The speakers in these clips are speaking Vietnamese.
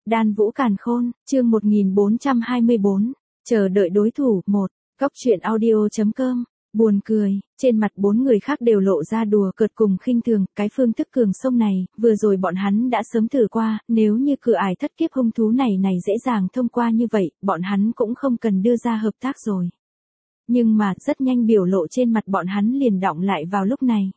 Đan Vũ Càn Khôn, chương 1424, chờ đợi đối thủ, 1, Góc truyện audio.com, buồn cười, trên mặt bốn người khác đều lộ ra đùa cợt cùng khinh thường, cái phương thức cường sông này, vừa rồi bọn hắn đã sớm thử qua, nếu như cửa ải thất kiếp hung thú này dễ dàng thông qua như vậy, bọn hắn cũng không cần đưa ra hợp tác rồi. Nhưng mà, rất nhanh biểu lộ trên mặt bọn hắn liền đọng lại vào lúc này.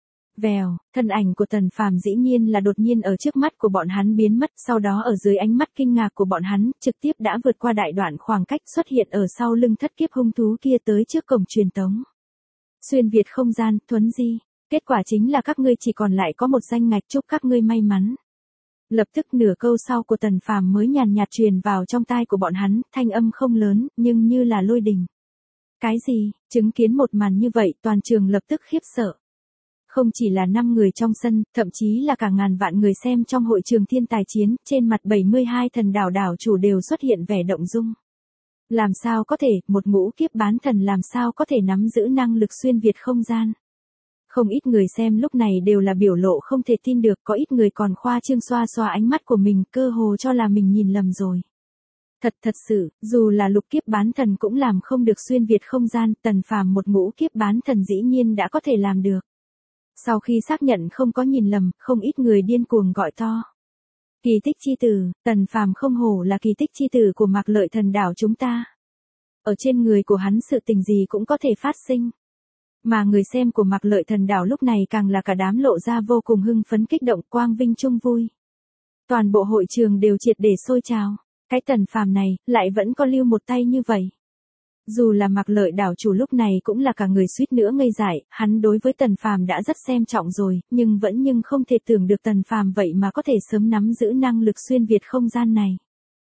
Vèo, thân ảnh của Tần Phàm dĩ nhiên là đột nhiên ở trước mắt của bọn hắn biến mất, sau đó ở dưới ánh mắt kinh ngạc của bọn hắn, trực tiếp đã vượt qua đại đoạn khoảng cách xuất hiện ở sau lưng thất kiếp hung thú kia tới trước cổng truyền tống. Xuyên Việt không gian, Thuấn Di, kết quả chính là các ngươi chỉ còn lại có một danh ngạch, chúc các ngươi may mắn. Lập tức nửa câu sau của Tần Phàm mới nhàn nhạt truyền vào trong tai của bọn hắn, thanh âm không lớn, nhưng như là lôi đình. Cái gì, chứng kiến một màn như vậy toàn trường lập tức khiếp sợ. Không chỉ là 5 người trong sân, thậm chí là cả ngàn vạn người xem trong hội trường thiên tài chiến, trên mặt 72 thần đảo chủ đều xuất hiện vẻ động dung. Làm sao có thể, một ngũ kiếp bán thần làm sao có thể nắm giữ năng lực xuyên việt không gian. Không ít người xem lúc này đều là biểu lộ không thể tin được, có ít người còn khoa trương xoa xoa ánh mắt của mình, cơ hồ cho là mình nhìn lầm rồi. Thật sự, dù là lục kiếp bán thần cũng làm không được xuyên việt không gian, Tần Phàm một ngũ kiếp bán thần dĩ nhiên đã có thể làm được. Sau khi xác nhận không có nhìn lầm, không ít người điên cuồng gọi to. Kỳ tích chi tử, Tần Phàm không hổ là kỳ tích chi tử của Mạc Lợi Thần đảo chúng ta. Ở trên người của hắn sự tình gì cũng có thể phát sinh. Mà người xem của Mạc Lợi Thần đảo lúc này càng là cả đám lộ ra vô cùng hưng phấn kích động, quang vinh chung vui. Toàn bộ hội trường đều triệt để sôi trào. Cái Tần Phàm này, lại vẫn có lưu một tay như vậy. Dù là Mạc Lợi đảo chủ lúc này cũng là cả người suýt nữa ngây dại, hắn đối với Tần Phàm đã rất xem trọng rồi, nhưng không thể tưởng được Tần Phàm vậy mà có thể sớm nắm giữ năng lực xuyên việt không gian này.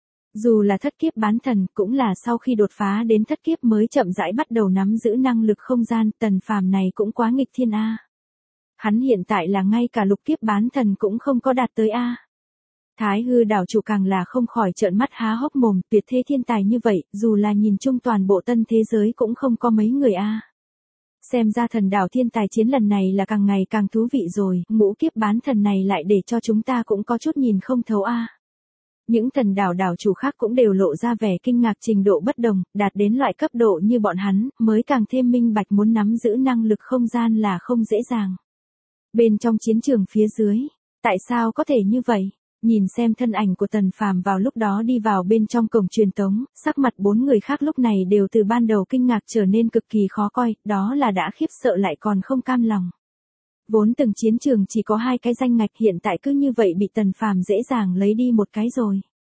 Dù là thất kiếp bán thần, cũng là sau khi đột phá đến thất kiếp mới chậm rãi bắt đầu nắm giữ năng lực không gian, Tần Phàm này cũng quá nghịch thiên a. Hắn hiện tại là ngay cả lục kiếp bán thần cũng không có đạt tới a. Thái Hư đảo chủ càng là không khỏi trợn mắt há hốc mồm, tuyệt thế thiên tài như vậy, dù là nhìn chung toàn bộ tân thế giới cũng không có mấy người a. Xem ra thần đảo thiên tài chiến lần này là càng ngày càng thú vị rồi, ngũ kiếp bán thần này lại để cho chúng ta cũng có chút nhìn không thấu a. Những thần đảo chủ khác cũng đều lộ ra vẻ kinh ngạc trình độ bất đồng, đạt đến loại cấp độ như bọn hắn, mới càng thêm minh bạch muốn nắm giữ năng lực không gian là không dễ dàng. Bên trong chiến trường phía dưới, tại sao có thể như vậy? Nhìn xem thân ảnh của Tần Phàm vào lúc đó đi vào bên trong cổng truyền tống, sắc mặt bốn người khác lúc này đều từ ban đầu kinh ngạc trở nên cực kỳ khó coi, đó là đã khiếp sợ lại còn không cam lòng. Vốn từng chiến trường chỉ có 2 cái danh ngạch, hiện tại cứ như vậy bị Tần Phàm dễ dàng lấy đi một cái rồi.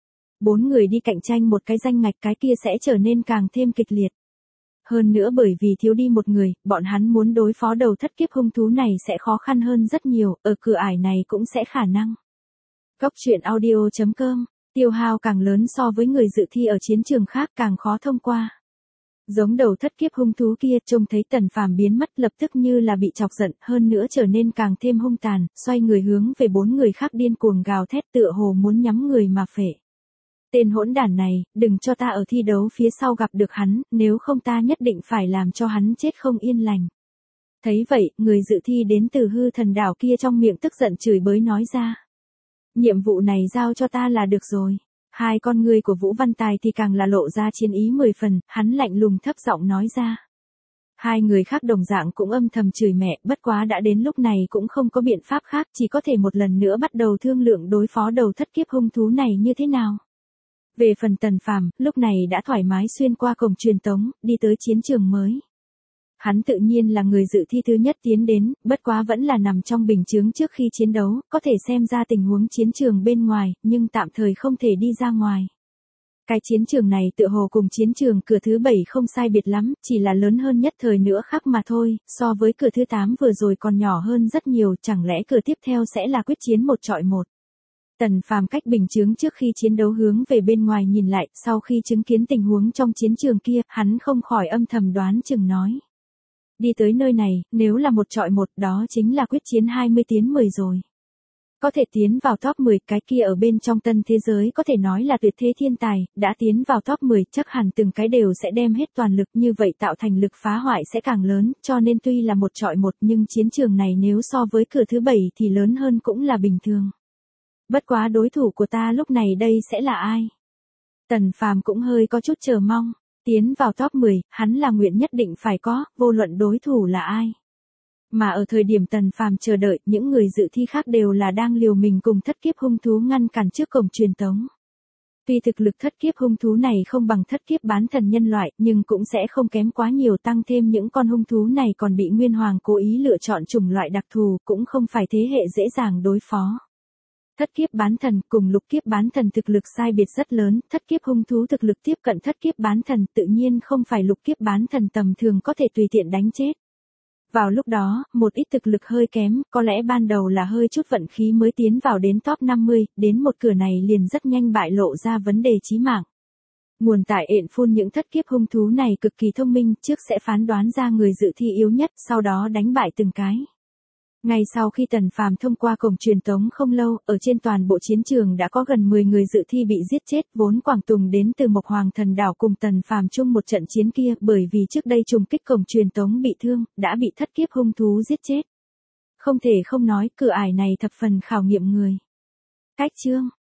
4 người đi cạnh tranh một cái danh ngạch, cái kia sẽ trở nên càng thêm kịch liệt. Hơn nữa bởi vì thiếu đi một người, bọn hắn muốn đối phó đầu thất kiếp hung thú này sẽ khó khăn hơn rất nhiều, ở cửa ải này cũng sẽ khả năng. Góc truyện audio.com, tiêu hao càng lớn so với người dự thi ở chiến trường khác càng khó thông qua. Giống đầu thất kiếp hung thú kia, trông thấy Tần Phàm biến mất lập tức như là bị chọc giận, hơn nữa trở nên càng thêm hung tàn, xoay người hướng về 4 người khác điên cuồng gào thét tựa hồ muốn nhắm người mà phệ. Tên hỗn đản này, đừng cho ta ở thi đấu phía sau gặp được hắn, nếu không ta nhất định phải làm cho hắn chết không yên lành. Thấy vậy, người dự thi đến từ hư thần đảo kia trong miệng tức giận chửi bới nói ra. Nhiệm vụ này giao cho ta là được rồi. Hai con người của Vũ Văn Tài thì càng là lộ ra chiến ý 10 phần, hắn lạnh lùng thấp giọng nói ra. Hai người khác đồng dạng cũng âm thầm chửi mẹ, bất quá đã đến lúc này cũng không có biện pháp khác, chỉ có thể một lần nữa bắt đầu thương lượng đối phó đầu thất kiếp hung thú này như thế nào. Về phần Tần Phàm, lúc này đã thoải mái xuyên qua cổng truyền tống, đi tới chiến trường mới. Hắn tự nhiên là người dự thi thứ nhất tiến đến, bất quá vẫn là nằm trong bình chướng trước khi chiến đấu, có thể xem ra tình huống chiến trường bên ngoài, nhưng tạm thời không thể đi ra ngoài. Cái chiến trường này tựa hồ cùng chiến trường cửa thứ 7 không sai biệt lắm, chỉ là lớn hơn nhất thời nữa khác mà thôi, so với cửa thứ 8 vừa rồi còn nhỏ hơn rất nhiều, chẳng lẽ cửa tiếp theo sẽ là quyết chiến 1 chọi 1. Tần Phàm cách bình chướng trước khi chiến đấu hướng về bên ngoài nhìn lại, sau khi chứng kiến tình huống trong chiến trường kia, hắn không khỏi âm thầm đoán chừng nói. Đi tới nơi này, nếu là 1 chọi 1 đó chính là quyết chiến 20 tiến 10 rồi. Có thể tiến vào top 10, cái kia ở bên trong tân thế giới có thể nói là tuyệt thế thiên tài, đã tiến vào top 10 chắc hẳn từng cái đều sẽ đem hết toàn lực, như vậy tạo thành lực phá hoại sẽ càng lớn, cho nên tuy là 1 chọi 1 nhưng chiến trường này nếu so với cửa thứ 7 thì lớn hơn cũng là bình thường. Bất quá đối thủ của ta lúc này đây sẽ là ai? Tần Phàm cũng hơi có chút chờ mong. Tiến vào top 10, hắn là nguyện nhất định phải có, vô luận đối thủ là ai. Mà ở thời điểm Tần Phàm chờ đợi, những người dự thi khác đều là đang liều mình cùng thất kiếp hung thú ngăn cản trước cổng truyền tống. Tuy thực lực thất kiếp hung thú này không bằng thất kiếp bán thần nhân loại, nhưng cũng sẽ không kém quá nhiều, tăng thêm những con hung thú này còn bị Nguyên Hoàng cố ý lựa chọn chủng loại đặc thù, cũng không phải thế hệ dễ dàng đối phó. Thất kiếp bán thần cùng lục kiếp bán thần thực lực sai biệt rất lớn, thất kiếp hung thú thực lực tiếp cận thất kiếp bán thần, tự nhiên không phải lục kiếp bán thần tầm thường có thể tùy tiện đánh chết. Vào lúc đó, một ít thực lực hơi kém, có lẽ ban đầu là hơi chút vận khí mới tiến vào đến top 50, đến một cửa này liền rất nhanh bại lộ ra vấn đề chí mạng. Nguồn tại ện phun những thất kiếp hung thú này cực kỳ thông minh, trước sẽ phán đoán ra người dự thi yếu nhất, sau đó đánh bại từng cái. Ngay sau khi Tần Phàm thông qua cổng truyền tống không lâu, ở trên toàn bộ chiến trường đã có gần 10 người dự thi bị giết chết, vốn Quảng Tùng đến từ Mộc Hoàng Thần Đảo cùng Tần Phàm chung một trận chiến kia, bởi vì trước đây trùng kích cổng truyền tống bị thương, đã bị thất kiếp hung thú giết chết. Không thể không nói, cửa ải này thập phần khảo nghiệm người. Cách chương